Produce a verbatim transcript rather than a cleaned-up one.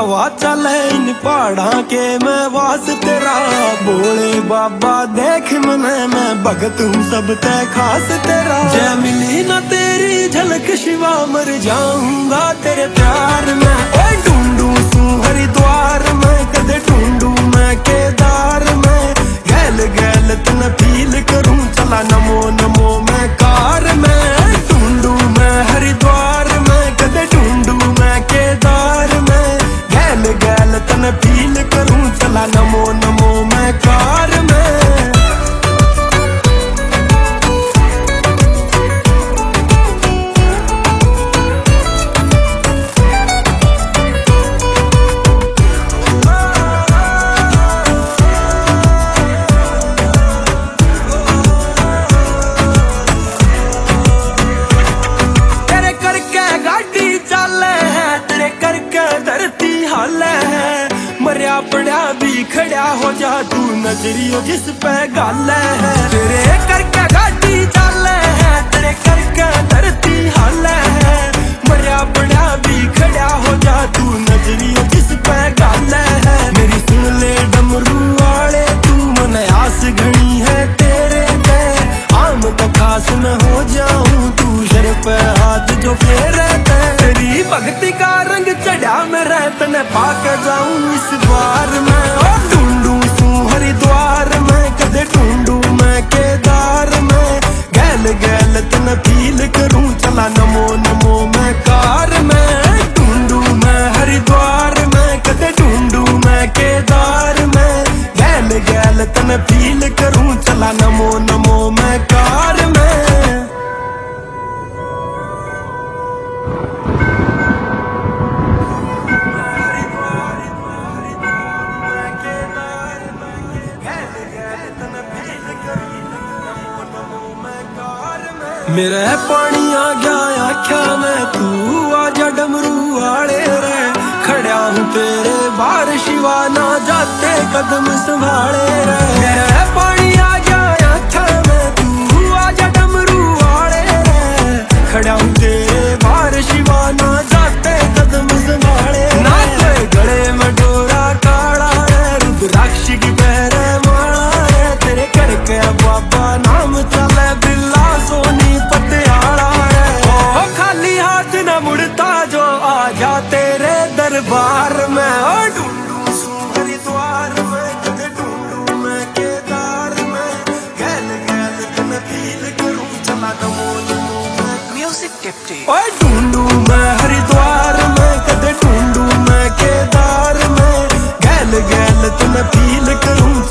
हवा चले इन पहाड़ा के मैं वास तेरा। बोले बाबा देख मने मैं भगत हूँ सब ते खास तेरा। जय मिली ना तेरी झलक शिवा मर जाऊंगा तेरे प्यार में। ओए ढूंढू सू हरिद्वार में कदे ढूंढू मैं केदार में। गैल गैल तन फील करूं चला नमो नमो मैं कार में। ढूंढू मैं हरिद्वार में कदे ढूंढू मैं केदार में। गैल गैल तन फील करूं चला नमो नमो मैं कार में। मरिया पड़ा भी खड़ा हो जा तू नजरियो जिस पे गाल है। तेरे करके गाड़ी चाल है तेरे करके धरती हाल है। मरिया पड़ा भी खड़ा हो जा तू नजरियो जिस पे गाल है। मेरी सुन ले डमरू वाले तू मन आस घनी है तेरे पे। आम तो खास न हो जाऊं तू सर पे हाथ जो फेरे ते। तेरी भक्ति का रंग चढ़ा मेरा तने पाक जाऊं इस बार मैं। ढूंढू सू हरिद्वार में कदे ढूंढू मैं केदार में। गैल गैल तन फील करूं चला नमो नमो मैं कार में। ढूंढू मैं हरिद्वार में कदे ढूंढू मैं केदार में। गैल गैल तन फील करूं चला नमो नमो मैं कार में। मेरे पानी आ गया आख्या मैं तू आजा डमरू वाले रे। खड़ा हूँ तेरे बार शिवा ना जाते कदम संभाले रे। मेरे पानी आ गया आख्या मैं तू आजा डमरू वाले रे। खड़ा हूँ तेरे बार शिवा ना जाते कदम संभाले। ना तेरे गले में डोरा काला है रुद्राक्ष की पहरे माला है। तेरे करके बाबा नाम चले बिल्ला सोनी पटियाला है। ओ खाली हाथ न मुड़ता जो आजा तेरे दरबार में। ओ ढूंढू सू हरिद्वार में कदे ढूंढू मैं केदार में। गैल गैल तन फील करूं चला नमो नमो मैं म्यूजिक टिप्टी। ओ ढूंढू मैं हरिद्वार में कदे ढूंढू मैं केदार में। गैल गैल तन फील करूं